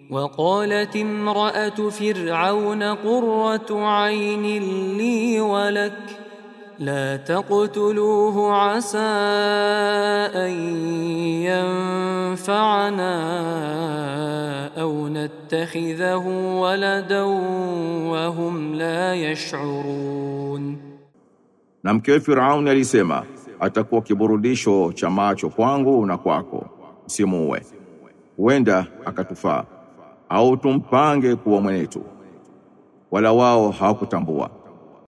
وقالت امرأة فرعون قرة عين لي ولك لا تقتلوه عسى أن ينفعنا أو نتخذه ولدا وهم لا يشعرون. Na mkewe Firauni alisema, atakuwa kiburudisho cha macho kwangu na kwako, msimuue. Huenda akatufaa au tumpange kuwa mwenetu. Wala wao hawakutambua.